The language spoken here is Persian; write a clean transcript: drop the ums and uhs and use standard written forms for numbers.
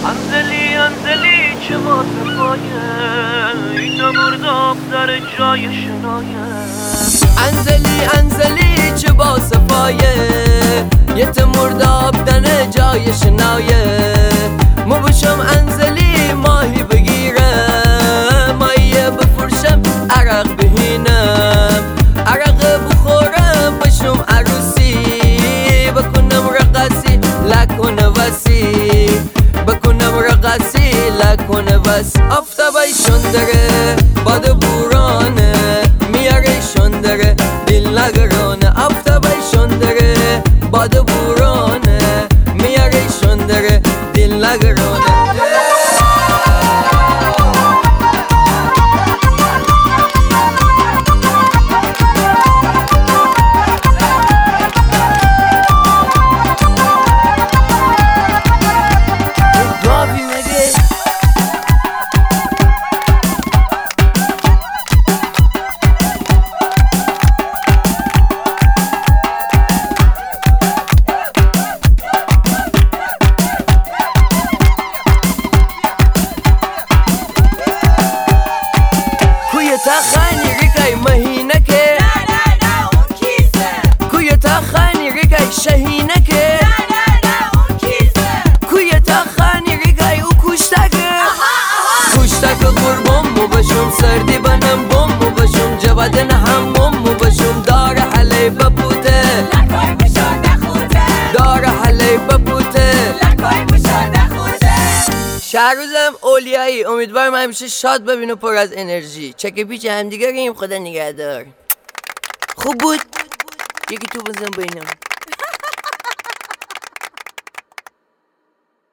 انزلی انزلی چه با صفایه این مرداب در جای شنایه انزلی انزلی چه با صفایه یت مرداب دن جای شنایه مو بشم انزلی ماهی بگیرم مایه بفرشم عرق بهینم عرق بخورم بشم عروسی بکنم رقصی لکن وسی بکنم رقصی لکن وس آفتابای شندره باد بورانه میاره شندره دل نگرانه آفتابای شندره باد بورانه میاره شندره دل نگرانه خانی ریگای مهینه که نه اون کیسه کوی تا خانی ریگای شهینه که نه اون کیسه کوی تا خانی ریگای او کوشتگه کوشتگ قربم بشم سردی بنم بم بشم جوادن هم بم بشم دار حلی بپوته لکای بشارده خوته دار حلی بپوته لکای بشارده خوته شهروزم اولیایی امیدوارم همیشه شاد ببین و پر از انرژی چک پیچ همدیگریم خدا نگهدار خوب بود یکی تو بزن بینم